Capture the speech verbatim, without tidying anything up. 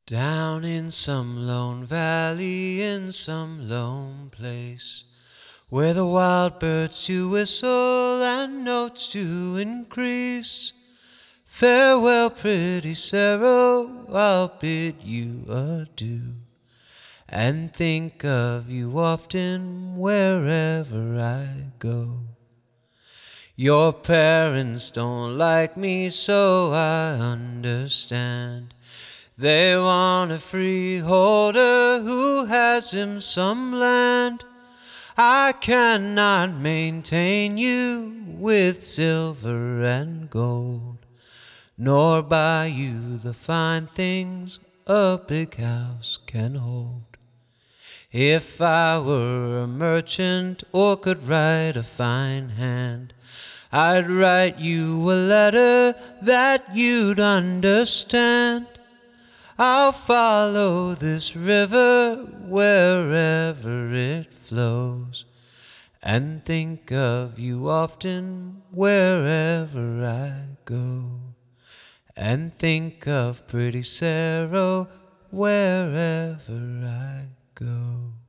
Down in some lone valley, in some lone place, where the wild birds do whistle and notes do increase. Farewell, pretty Sarah, I'll bid you adieu, and think of you often wherever I go. Your parents don't like me, so I understand. They want a freeholder who has him some land. I cannot maintain you with silver and gold, nor buy you the fine things a big house can hold. If I were a merchant or could write a fine hand, I'd write you a letter that you'd understand. I'll follow this river wherever it flows, and think of you often wherever I go, and think of pretty Sarah wherever I go.